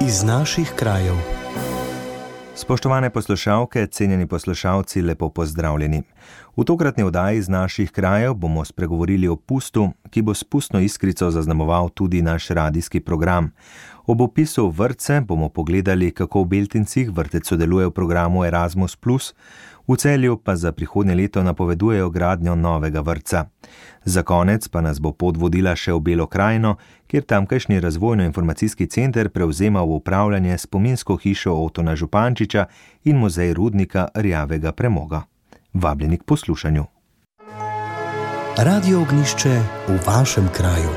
iz naših krajev. Spoštovane poslušalke, cenjeni poslušalci, lepo pozdravljeni. V tokratni oddaji iz naših krajev bomo spregovorili o pustu, ki bo s pustno iskrico zaznamoval tudi naš radijski program. Ob opisu vrtce bomo pogledali, kako v Beltincih vrtec sodeluje v programu Erasmus+, v Celju pa za prihodnje leto napovedujejo gradnjo novega vrtca. Za konec pa nas bo pot vodila še v Belo krajino, kjer tamkajšnji razvojno-informacijski center prevzema v upravljanje spominsko hišo Otona Župančiča in muzej rudnika rjavega premoga. Vabljeni k poslušanju. Radio Ognjišče v vašem kraju.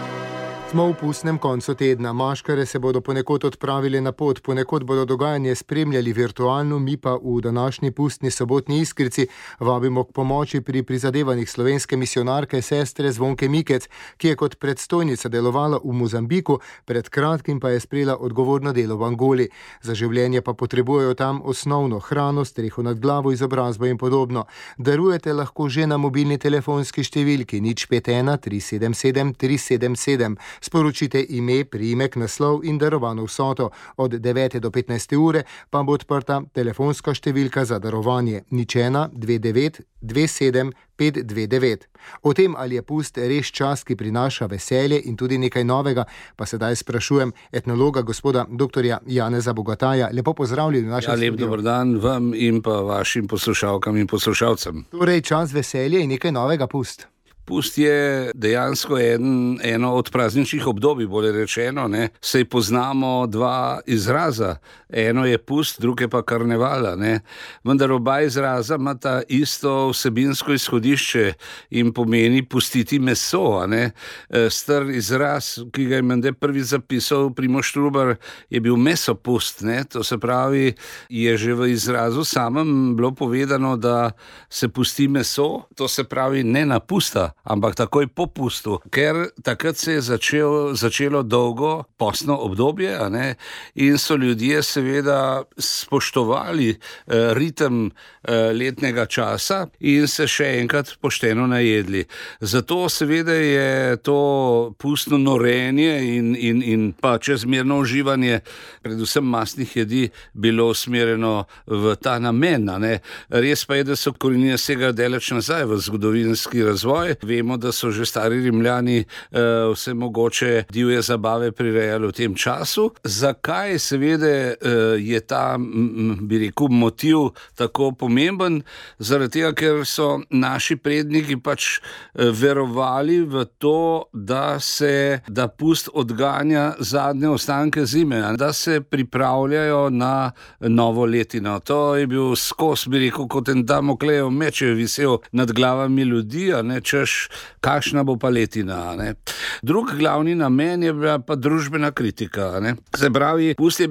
Smo v pustnem koncu tedna. Maškare se bodo ponekod odpravili na pot, ponekod bodo dogajanje spremljali virtualno, mi pa v današnji pustni sobotni iskrici vabimo k pomoči pri prizadevanjih slovenske misionarke sestre Zvonke Mikec, ki je kot predstojnica delovala v Mozambiku, pred kratkim pa je sprejela odgovorno delo v Angoli. Za življenje pa potrebujejo tam osnovno hrano, streho nad glavo, izobrazbo in podobno. Darujete lahko že na mobilni telefonski številki 051 377 377. Sporočite ime, priimek, naslov in darovano vsoto. Od 9. do 15. ure pa bo odprta telefonska številka za darovanje 01 29 27 529. O tem, ali je pust res čas, ki prinaša veselje in tudi nekaj novega, pa sedaj sprašujem etnologa gospoda dr. Janeza Bogataja. Lepo pozdravljeni v našem studiu. Lep dober dan vam in pa vašim poslušalkam in poslušalcem. Torej, čas veselje in nekaj novega pust. Pust je dejansko eno od prazničnih obdobij, bolje rečeno, ne. Saj poznamo dva izraza. Eno je pust, druge pa karnevala, ne. Vendar oba izraza imata isto vsebinsko izhodišče in pomeni pustiti meso, ne. Star izraz, ki ga je menda prvi zapisal Primož Trubar, je bil mesopust, ne. To se pravi, je že v izrazu samem bilo povedano, da se pusti meso, to se pravi ne na pusta, ampak takoj po pustu, ker takrat se je začelo dolgo postno obdobje, a ne, in so ljudje seveda spoštovali ritem letnega časa in se še enkrat pošteno najedli. Zato seveda je to pustno norenje in pa čezmerno uživanje predvsem mastnih jedi bilo usmerjeno v ta namen, a ne. Res pa je, da so korenine segajo daleč nazaj v zgodovinski razvoj. Vemo, da so že stari Rimljani vse mogoče divje zabave prirejali v tem času. Zakaj seveda je ta, bi rekel, motiv tako pomemben? Zaradi tega, ker so naši predniki pač verovali v to, da pust odganja zadnje ostanke zime, da se pripravljajo na novo letino. To je bil skos, bi rekel, kot en Damoklejev meč je visel nad glavami ljudi, a ne, češ kakšna bo pa letina, ne. Drug glavni namen je bila pa družbena kritika, ne. Se pravi, pust je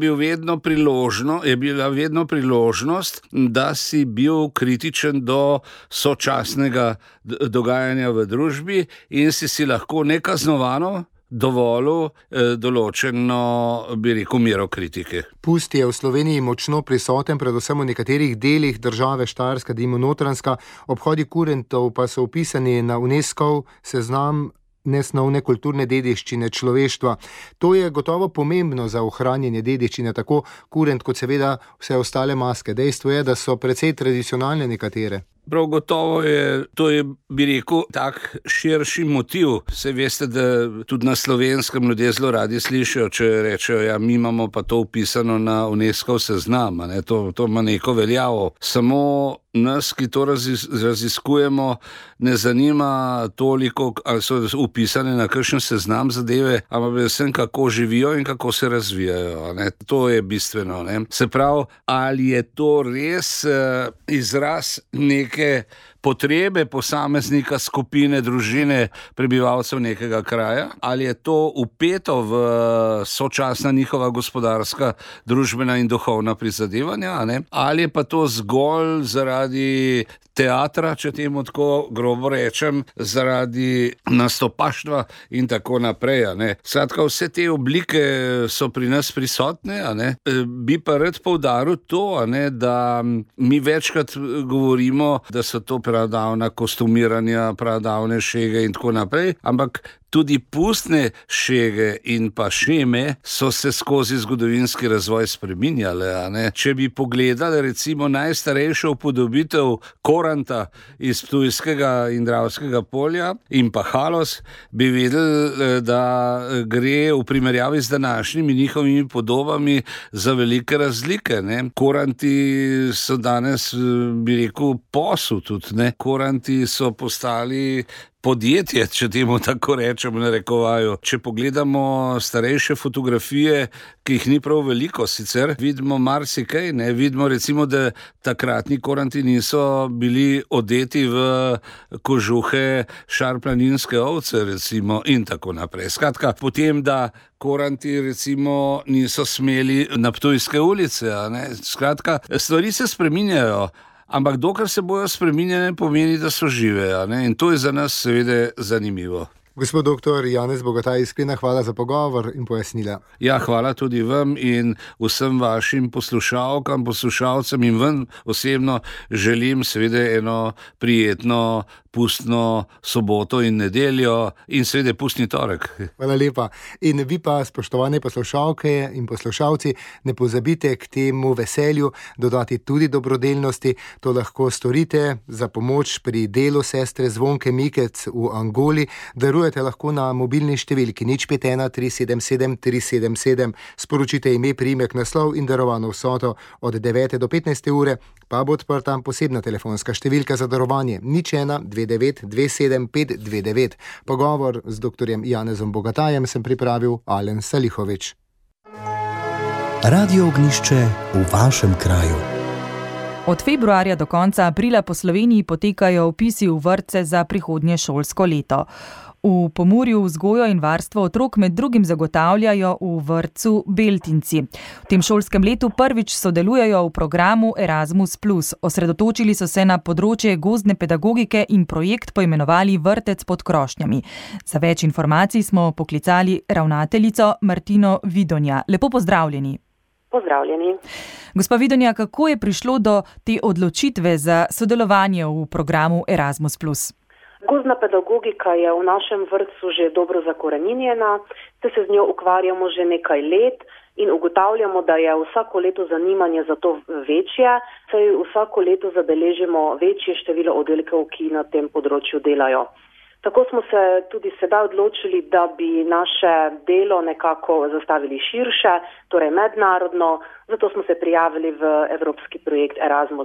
bila vedno priložnost, da si bil kritičen do sočasnega dogajanja v družbi in si lahko nekaznovano dovolil določeno, bi rekel, mero kritike. Pust je v Sloveniji močno prisoten, predvsem v nekaterih delih države Štajerska, denimo Notranjska. Obhodi kurentov pa so vpisani na UNESCO seznam nesnovne kulturne dediščine človeštva. To je gotovo pomembno za ohranjanje dediščine, tako kurent kot seveda vse ostale maske. Dejstvo je, da so precej tradicionalne nekatere. Prav gotovo je, to je, bi rekel, tak širši motiv. Saj veste, da tudi na Slovenskem ljudje zelo radi slišijo, če rečejo, ja, mi imamo pa to vpisano na UNESCO seznam, ne, to ima neko veljavo. Samo nas, ki to raziskujemo, ne zanima toliko, ali so vpisane na kakšen seznam zadeve, ampak predvsem kako živijo in kako se razvijajo, ne. To je bistveno, ne. Se pravi, ali je to res izraz neke potrebe posameznika, skupine, družine, prebivalcev nekega kraja, ali je to vpeto v sočasna njihova gospodarska, družbena in duhovna prizadevanja, ne? Ali je pa to zgolj zaradi teatra, če temu tako grobo rečem, zaradi nastopaštva in tako naprej, a ne. Skratka, vse te oblike so pri nas prisotne, a ne. Bi pa rad poudaril to, a ne, da mi večkrat govorimo, da so to pradavna kostumiranja, pradavne šege in tako naprej, ampak Tudi pustne šege in pa šeme so se skozi zgodovinski razvoj spreminjale. Ne? Če bi pogledali recimo najstarejšo upodobitev koranta iz Ptujskega in Dravskega polja in pa halos, bi videli, da gre v primerjavi z današnjimi njihovimi podobami za velike razlike. Ne? Koranti so danes, bi rekel, posel tudi. Ne? Koranti so postali podjetje, če temu tako rečemo, narekovajo. Če pogledamo starejše fotografije, ki jih ni prav veliko, sicer vidimo marsikaj, ne? Vidimo recimo, da takratni koranti niso bili odeti v kožuhe šarplaninske ovce, recimo, in tako naprej. Skratka, potem, da koranti recimo niso smeli na Ptujske ulice, a ne? Skratka, stvari se spreminjajo. Ampak dokler se bojo spreminjene, pomeni, da so žive. In to je za nas seveda zanimivo. Gospod dr. Janez Bogataj, iskrena hvala za pogovor in pojasnila. Ja, hvala tudi vam in vsem vašim poslušalkam, poslušalcem in vam osebno želim seveda eno prijetno pustno soboto in nedeljo in seveda pustni torek. Hvala lepa. In vi pa, spoštovane poslušalke in poslušalci, ne pozabite k temu veselju dodati tudi dobrodelnosti. To lahko storite za pomoč pri delu sestre Zvonke Mikec v Angoli. Darujete lahko na mobilni številki 051 377 377. Sporočite ime, priimek, naslov in darovano vsoto. Od 9. do 15. ure pa bo odprta posebna telefonska številka za darovanje 01 29 27 529. Pogovor z dr. Janezom Bogatajem sem pripravil Alen Salihovič. Radio Ognjišče v vašem kraju. Od februarja do konca aprila po Sloveniji potekajo vpisi v vrtce za prihodnje šolsko leto. V Pomurju vzgojo in varstvo otrok med drugim zagotavljajo v vrtcu Beltinci. V tem šolskem letu prvič sodelujejo v programu Erasmus+. Osredotočili so se na področje gozdne pedagogike in projekt poimenovali Vrtec pod krošnjami. Za več informacij smo poklicali ravnateljico Martino Vidonja. Lepo pozdravljeni. Pozdravljeni. Gospa Vidonja, kako je prišlo do te odločitve za sodelovanje v programu Erasmus+? Gozdna pedagogika je v našem vrtcu že dobro zakoreninjena, se z njo ukvarjamo že nekaj let in ugotavljamo, da je vsako leto zanimanje za to večje, saj vsako leto zabeležimo večje število oddelkov, ki na tem področju delajo. Tako smo se tudi sedaj odločili, da bi naše delo nekako zastavili širše, torej mednarodno, zato smo se prijavili v evropski projekt Erasmus+,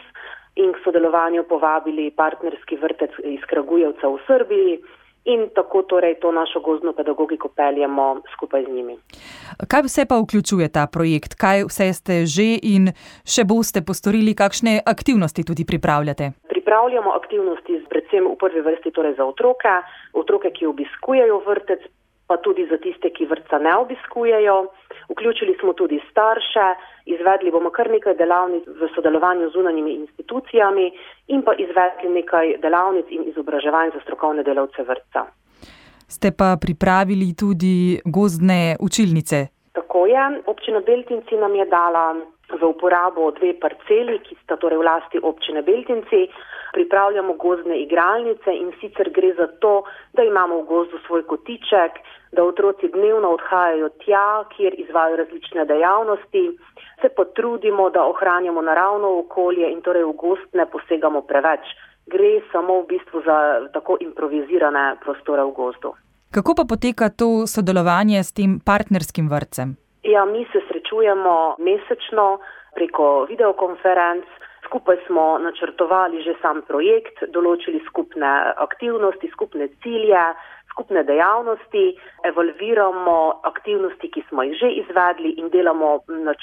in k sodelovanju povabili partnerski vrtec iz Kragujevca v Srbiji in tako torej to našo gozdno pedagogiko peljemo skupaj z njimi. Kaj vse pa vključuje ta projekt? Kaj vse ste že in še boste postorili, kakšne aktivnosti tudi pripravljate? Pripravljamo aktivnosti predvsem v prvi vrsti torej za otroke, ki obiskujejo vrtec, pa tudi za tiste, ki vrtca ne obiskujejo. Vključili smo tudi starše, izvedli bomo kar nekaj delavnic v sodelovanju z zunanjimi institucijami in pa izvedli nekaj delavnic in izobraževanj za strokovne delavce vrtca. Ste pa pripravili tudi gozdne učilnice? Tako je. Občina Beltinci nam je dala v uporabo 2 parceli, ki sta torej v lasti občine Beltinci. Pripravljamo gozdne igralnice in sicer gre za to, da imamo v gozdu svoj kotiček, da otroci dnevno odhajajo tja, kjer izvajajo različne dejavnosti, se potrudimo, da ohranjamo naravno okolje in torej v gozd ne posegamo preveč. Gre samo v bistvu za tako improvizirane prostore v gozdu. Kako pa poteka to sodelovanje s tem partnerskim vrtcem? Ja, mi se srečujemo mesečno preko videokonferenc. Skupaj smo načrtovali že sam projekt, določili skupne aktivnosti, skupne cilje, skupne dejavnosti, evalviramo aktivnosti, ki smo jih že izvedli in delamo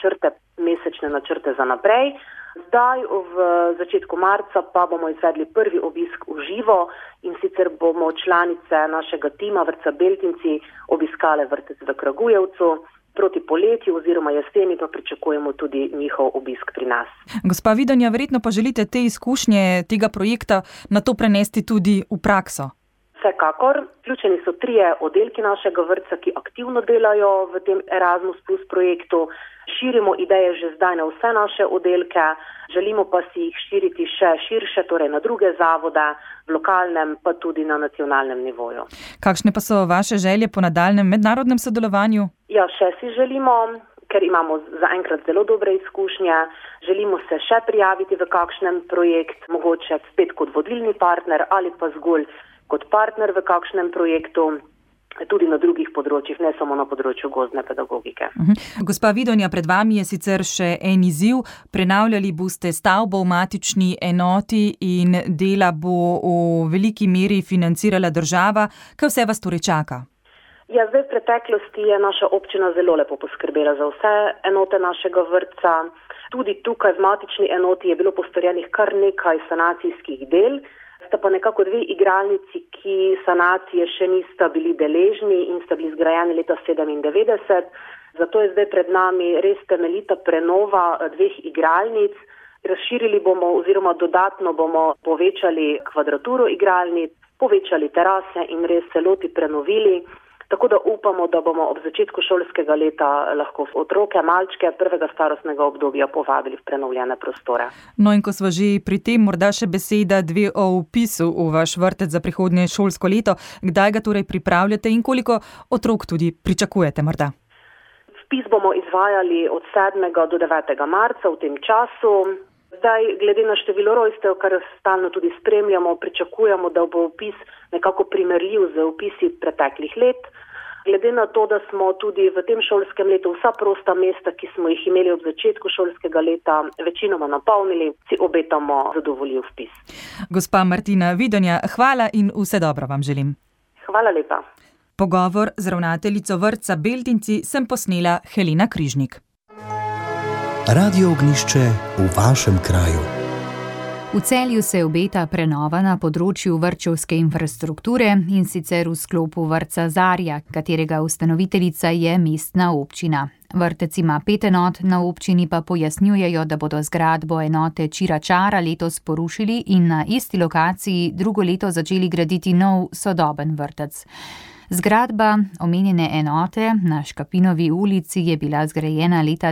mesečne načrte za naprej. Zdaj v začetku marca pa bomo izvedli prvi obisk v živo in sicer bomo članice našega tima vrtca Beltinci obiskale vrtec v Kragujevcu. Proti poletju oziroma jeseni pa pričakujemo tudi njihov obisk pri nas. Gospa Vidonja, verjetno pa želite te izkušnje tega projekta na to prenesti tudi v prakso? Vsekakor, vključeni so 3 oddelki našega vrtca, ki aktivno delajo v tem Erasmus Plus projektu. Širimo ideje že zdaj na vse naše oddelke, želimo pa si jih širiti še širše, torej na druge zavode, v lokalnem pa tudi na nacionalnem nivoju. Kakšne pa so vaše želje po nadaljnjem mednarodnem sodelovanju? Ja, še si želimo, ker imamo zaenkrat zelo dobre izkušnje. Želimo se še prijaviti v kakšen projekt, mogoče spet kot vodilni partner ali pa zgolj kot partner v kakšnem projektu. Tudi na drugih področjih, ne samo na področju gozdne pedagogike. Gospa Vidonja, pred vami je sicer še en izziv. Prenavljali boste stavbo v matični enoti in dela bo v veliki meri financirala država. Kaj vse vas torej čaka? Ja, zdaj v preteklosti je naša občina zelo lepo poskrbela za vse enote našega vrtca. Tudi tukaj v matični enoti je bilo postorjenih kar nekaj sanacijskih del. Sta pa nekako 2 igralnici, ki sanacije še nista bili deležni in sta bili zgrajeni leta 1997. Zato je zdaj pred nami res temeljita prenova 2 igralnic. Razširili bomo oziroma dodatno bomo povečali kvadraturo igralnic, povečali terase in res celoti prenovili. Tako da upamo, da bomo ob začetku šolskega leta lahko otroke, malčke prvega starostnega obdobja povabili v prenovljene prostore. No in ko smo že pri tem, morda še beseda 2 o vpisu v vaš vrtec za prihodnje šolsko leto. Kdaj ga torej pripravljate in koliko otrok tudi pričakujete morda? Vpis bomo izvajali od 7. do 9. marca v tem času. Zdaj, glede na število rojstev, kar stalno tudi spremljamo, pričakujemo, da bo vpis nekako primerljiv z vpisi preteklih let. Glede na to, da smo tudi v tem šolskem letu vsa prosta mesta, ki smo jih imeli ob začetku šolskega leta, večinoma napolnili, si obetamo zadovoljiv vpis. Gospa Martina Vidonja, hvala in vse dobro vam želim. Hvala lepa. Pogovor z ravnateljico vrtca Beltinci sem posnela Helena Križnik. Radio Ognjišče v vašem kraju. V Celju se obeta prenova na področju vrtčevske infrastrukture in sicer v sklopu vrtca Zarja, katerega ustanoviteljica je mestna občina. Vrtec ima 5 enot, na občini pa pojasnjujejo, da bodo zgradbo enote Čira Čara letos porušili in na isti lokaciji drugo leto začeli graditi nov sodoben vrtec. Zgradba omenjene enote na Škapinovi ulici je bila zgrajena leta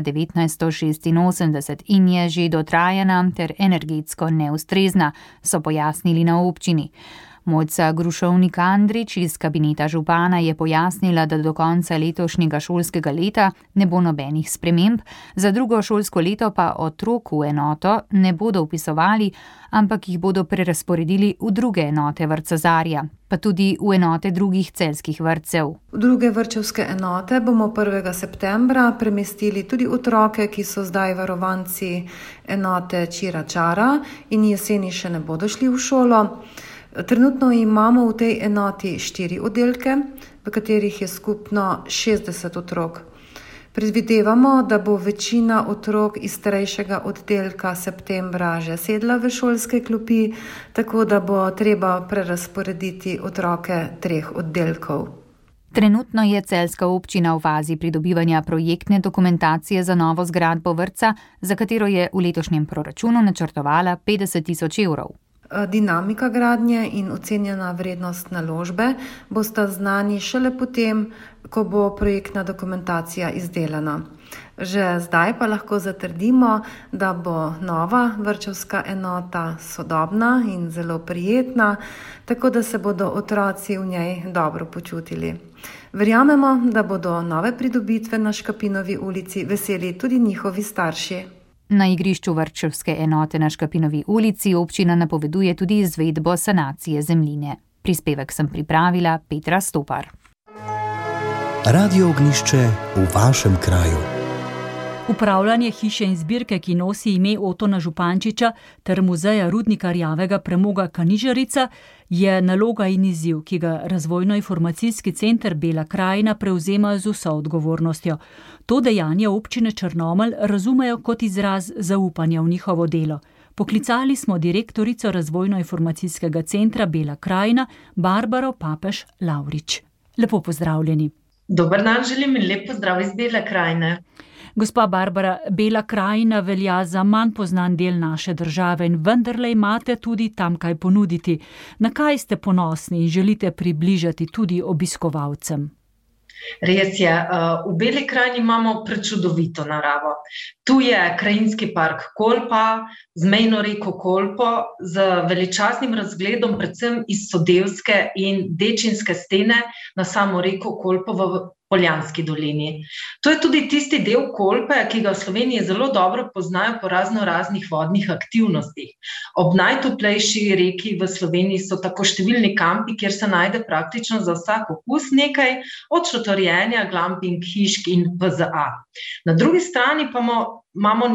1986 in je že dotrajana ter energetsko neustrezna, so pojasnili na občini. Mojca Grušovnik-Andrič iz kabineta župana je pojasnila, da do konca letošnjega šolskega leta ne bo nobenih sprememb, za drugo šolsko leto pa otrok v enoto ne bodo vpisovali, ampak jih bodo prerazporedili v druge enote vrtca Zarja, pa tudi v enote drugih celjskih vrtcev. V druge vrtčevske enote bomo 1. septembra premestili tudi otroke, ki so zdaj varovanci enote Čira Čara in jeseni še ne bodo šli v šolo. Trenutno imamo v tej enoti 4 oddelke, v katerih je skupno 60 otrok. Predvidevamo, da bo večina otrok iz starejšega oddelka septembra že sedla v šolske klopi, tako da bo treba prerazporediti otroke 3 oddelkov. Trenutno je celjska občina v fazi pridobivanja projektne dokumentacije za novo zgradbo vrtca, za katero je v letošnjem proračunu načrtovala 50 000 evrov. Dinamika gradnje in ocenjena vrednost naložbe bosta znani šele potem, ko bo projektna dokumentacija izdelana. Že zdaj pa lahko zatrdimo, da bo nova vrtčevska enota sodobna in zelo prijetna, tako da se bodo otroci v njej dobro počutili. Verjamemo, da bodo nove pridobitve na Škapinovi ulici veseli tudi njihovi starši. Na igrišču vrtčevske enote na Škapinovi ulici občina napoveduje tudi izvedbo sanacije zemljine. Prispevek sem pripravila Petra Stopar. Radio Ognjišče v vašem kraju. Upravljanje hiše in zbirke, ki nosi ime Otona Župančiča ter muzeja rudnika rjavega premoga Kanižarica, je naloga in izziv, ki ga Razvojno-informacijski center Bela krajina prevzema z vso odgovornostjo. To dejanje občine Črnomelj razumejo kot izraz zaupanja v njihovo delo. Poklicali smo direktorico Razvojno-informacijskega centra Bela krajina Barbaro Papež Lavrič. Lepo pozdravljeni. Dober dan želim in lep pozdrav iz Bele krajine. Gospa Barbara, Bela krajina velja za manj poznan del naše države in vendarle imate tudi tam kaj ponuditi. Na kaj ste ponosni in želite približati tudi obiskovalcem? Res je, v Beli krajini imamo prečudovito naravo. Tu je krajinski park Kolpa, z mejno reko Kolpo, z veličastnim razgledom predvsem iz Sodevske in Dečinske stene na samo reko Kolpo v Poljanski dolini. To je tudi tisti del Kolpe, ki ga v Sloveniji zelo dobro poznajo po raznih vodnih aktivnostih. Ob najtoplejši reki v Sloveniji so tako številni kampi, kjer se najde praktično za vsak okus nekaj, od šotorjenja, glamping, hišk in PZA. Na drugi strani pa imamo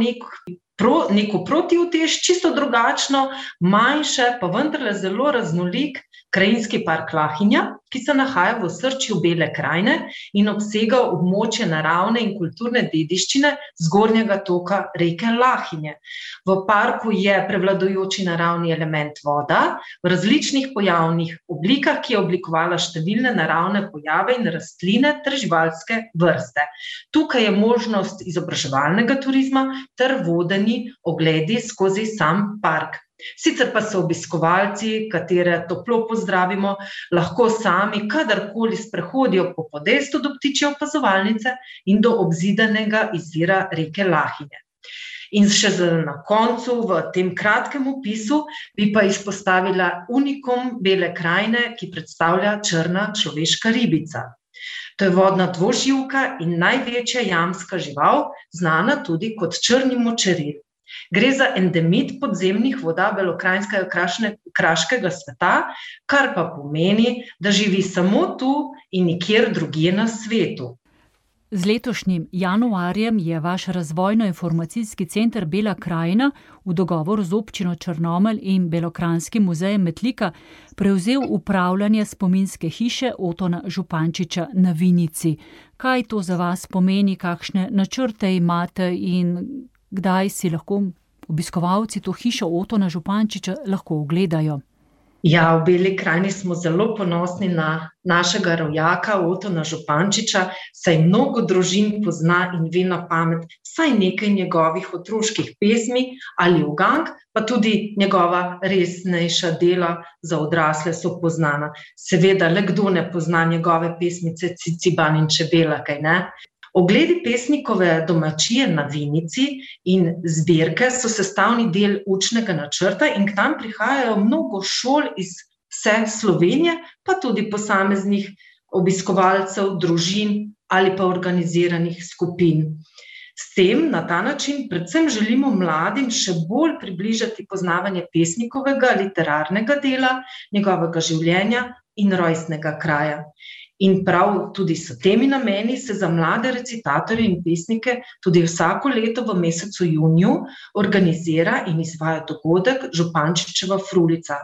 neko protiutež, čisto drugačno, manjše, pa vendarle zelo raznolik krajinski park Lahinja, ki se nahaja v osrčju Bele krajine in obsega območje naravne in kulturne dediščine zgornjega toka reke Lahinje. V parku je prevladujoči naravni element voda v različnih pojavnih oblikah, ki je oblikovala številne naravne pojave in rastline ter živalske vrste. Tukaj je možnost izobraževalnega turizma ter vodeni ogledi skozi sam park. Sicer pa so obiskovalci, katere toplo pozdravimo, lahko sami kadarkoli sprehodijo po podestu do ptičje opazovalnice in do obzidanega izvira reke Lahinje. In še na koncu, v tem kratkem opisu, bi pa izpostavila unikum Bele krajine, ki predstavlja črna človeška ribica. To je vodna dvoživka in največja jamska žival, znana tudi kot črni močeril. Gre za endemit podzemnih voda belokranjskega kraškega sveta, kar pa pomeni, da živi samo tu in nikjer drugje na svetu. Z letošnjim januarjem je vaš razvojno-informacijski center Bela krajina v dogovoru z občino Črnomelj in Belokranjskim muzejem Metlika prevzel upravljanje spominske hiše Otona Župančiča na Vinici. Kaj to za vas pomeni, kakšne načrte imate in kdaj si lahko obiskovalci to hišo Otona Župančiča lahko ogledajo? Ja, v Beli krajini smo zelo ponosni na našega rojaka Otona Župančiča, saj mnogo družin pozna in ve na pamet vsaj nekaj njegovih otroških pesmi ali ugank, pa tudi njegova resnejša dela za odrasle so poznana. Seveda, le kdo ne pozna njegove pesmice Ciciban in čebela, kaj ne? Ogledi pesnikove domačije na Vinici in zbirke so sestavni del učnega načrta in k nam prihajajo mnogo šol iz vse Slovenije, pa tudi posameznih obiskovalcev, družin ali pa organiziranih skupin. S tem, na ta način, predvsem želimo mladim še bolj približati poznavanje pesnikovega literarnega dela, njegovega življenja in rojstnega kraja. In prav tudi s temi nameni se za mlade recitatorje in pesnike tudi vsako leto v mesecu juniju organizira in izvaja dogodek Župančičeva frulica.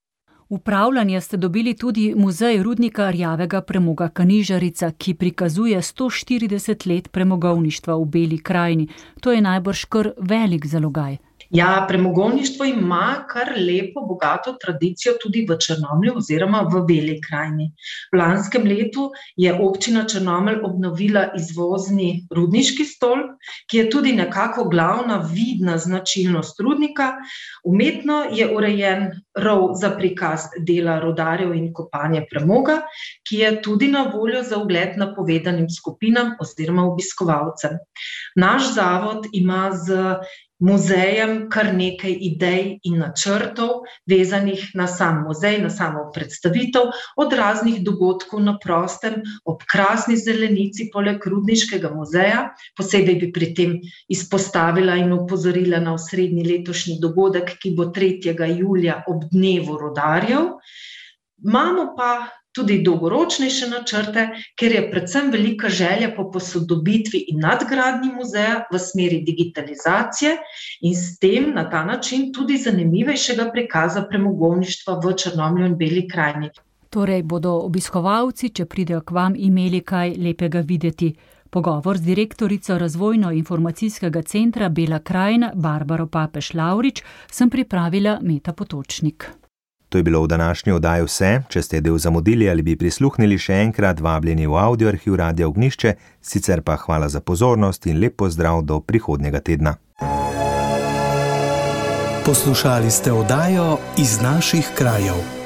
Upravljanje ste dobili tudi Muzej rudnika rjavega premoga Kanižarica, ki prikazuje 140 let premogovništva v Beli krajini. To je najbrž kar velik zalogaj. Ja, premogovništvo ima kar lepo, bogato tradicijo tudi v Črnomlju oziroma v Beli krajini. V lanskem letu je občina Črnomelj obnovila izvozni rudniški stolp, ki je tudi nekako glavna vidna značilnost rudnika. Umetno je urejen rov za prikaz dela rudarjev in kopanje premoga, ki je tudi na voljo za ogled napovedanim skupinam oziroma obiskovalcem. Naš zavod ima z muzejem kar nekaj idej in načrtov, vezanih na sam muzej, na samo predstavitev, od raznih dogodkov na prostem, ob krasni zelenici poleg rudniškega muzeja. Posebej bi pri tem izpostavila in opozorila na osrednji letošnji dogodek, ki bo 3. julija ob dnevu rudarjev. Imamo pa tudi dolgoročnejše načrte, ker je predvsem velika želja po posodobitvi in nadgradnji muzeja v smeri digitalizacije in s tem na ta način tudi zanimivejšega prikaza premogovništva v Črnomlju in Beli krajini. Torej bodo obiskovalci, če pridejo k vam, imeli kaj lepega videti. Pogovor z direktorico razvojno-informacijskega centra Bela krajina Barbaro Papež Lavrič sem pripravila Meta Potočnik. To je bilo v današnji oddaji vse. Če ste del zamudili ali bi prisluhnili še enkrat, vabljeni v audioarhiv Radia Ognjišče, sicer pa hvala za pozornost in lep pozdrav do prihodnjega tedna. Poslušali ste oddajo Iz naših krajev.